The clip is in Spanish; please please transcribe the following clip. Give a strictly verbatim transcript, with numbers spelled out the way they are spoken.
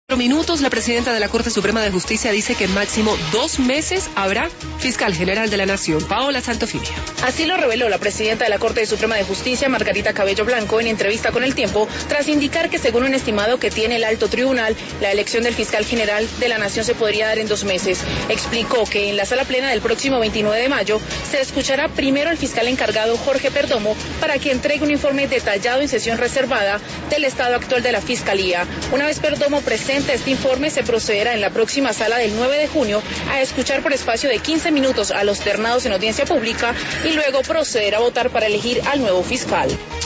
Minutos, la presidenta de la Corte Suprema de Justicia dice que máximo dos meses habrá fiscal general de la Nación. Paola Santofimia. Así lo reveló la presidenta de la Corte Suprema de Justicia, Margarita Cabello Blanco, en entrevista con El Tiempo, tras indicar que según un estimado que tiene el alto tribunal, la elección del fiscal general de la Nación se podría dar en dos meses. Explicó que en la sala plena del próximo veintinueve de mayo se escuchará primero al fiscal encargado Jorge Perdomo para que entregue un informe detallado en sesión reservada del estado actual de la Fiscalía. Una vez Perdomo presente este informe, se procederá en la próxima sala del nueve de junio a escuchar por espacio de quince minutos a los ternados en audiencia pública y luego proceder a votar para elegir al nuevo fiscal.